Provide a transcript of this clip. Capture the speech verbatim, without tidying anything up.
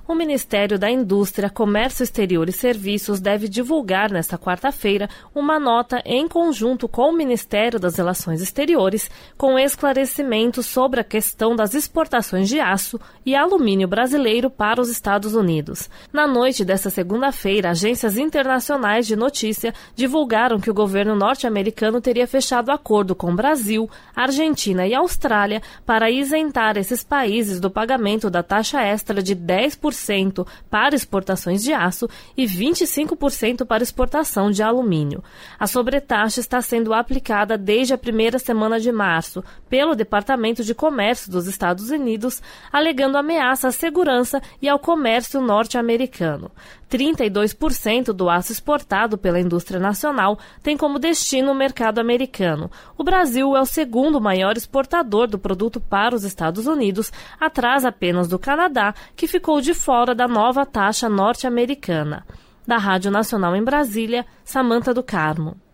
O Ministério da Indústria, Comércio Exterior e Serviços deve divulgar nesta quarta-feira uma nota em conjunto com o Ministério das Relações Exteriores com esclarecimentos sobre a questão das exportações de aço e alumínio brasileiro para os Estados Unidos. Na noite desta segunda-feira, agências internacionais de notícia divulgaram que o governo norte-americano teria fechado acordo com Brasil, Argentina e Austrália para isentar esses países do pagamento da taxa extra de dez por cento para exportações de aço e vinte e cinco por cento para exportação de alumínio. A sobretaxa está sendo aplicada desde a primeira semana de março pelo Departamento de Comércio dos Estados Unidos, alegando ameaça à segurança e ao comércio norte-americano. trinta e dois por cento do aço exportado pela indústria nacional tem como destino o mercado americano. O Brasil é o segundo maior exportador do produto para os Estados Unidos, atrás apenas do Canadá, que ficou de fora da nova taxa norte-americana. Da Rádio Nacional em Brasília, Samantha do Carmo.